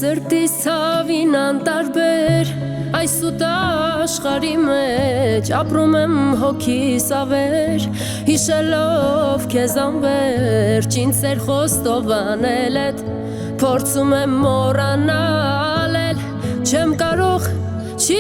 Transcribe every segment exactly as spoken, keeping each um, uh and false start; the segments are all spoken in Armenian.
Սրտիս ցավին անտարբեր Այս սուտ աշխարհի մեջ Ապրում եմ հոգիս ավեր Հիշելով քեզ անվերջ Ինձ սեր խոստով անել էդ Փորձում եմ մոռանալ էլ Չեմ կարող չի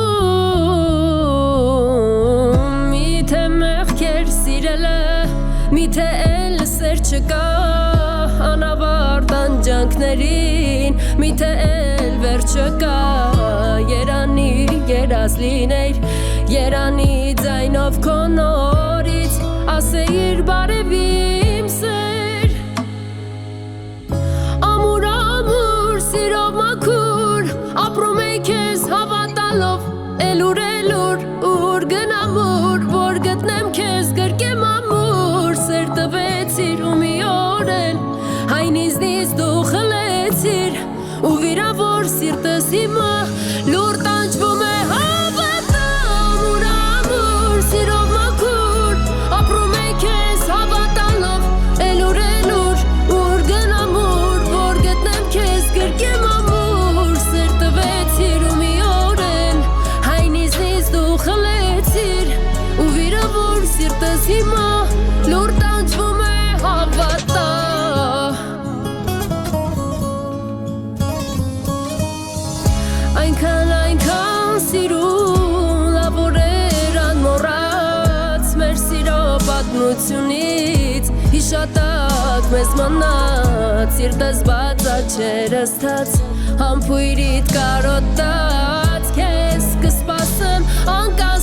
լինում Միթե մեղքեր սիրել է Միթե էլ սեր չկա Անավարտ անջանքներին Միթե էլ վերջը կա Երանի երազ լինեիր Երանի ձայնով քո նորից Ասեիր բարև իմ սեր Ամուր ամուր սիրով մաքուր Ապրում էի քեզ հավատալով Էլուր էլուր ուր գնամ ուր Որ գտնեմ քեզ գրկեմ ամուր Սեր տվեցիր ու մի օր էլ Այն ինձնից դու խլեցիր Ու վիրավոր սիրտս հիմա լուր տանջվում է հավատա Ամուր ամուր սիրով մաքուր Ապրում էի քեզ հավատալով Էլուր էլուր ուր գնամ ուր Որ գտնեմ քեզ գրկեմ ամուր Սեր տվեցիր ու մի օր էլ Այն ինձնից դու խլեցիր Ու վիրավոր սիրտս հիմա լուր տանջվում է հավատա Այնքան, այնքան սիրուն լավորեր անմոռաց Մեր սիրո պատմությունից հիշատակ մեզ մնաց Սիրտս բաց աչերս թաց համբույրիդ կարոտած Քեզ կսպասեմ անկան